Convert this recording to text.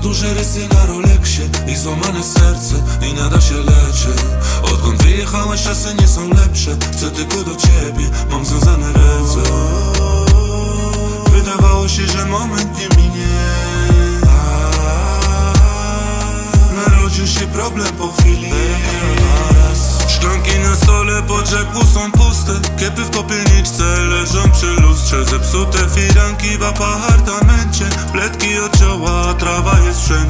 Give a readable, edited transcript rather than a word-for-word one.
duże rysy na Rolexie i złamane serce i nada się leczy. Odkąd wyjechałeś czasy nie są lepsze. Chcę tylko do ciebie, mam związane ręce. Wydawało się, że moment nie minie. Narodził się problem po chwili. Szklanki na stole po rzeku są puste. Kiepy w popielniczce leżą przy lustrze. Zepsute firanki w apartamencie. Pletki od cioła, trawa jest wszędzie.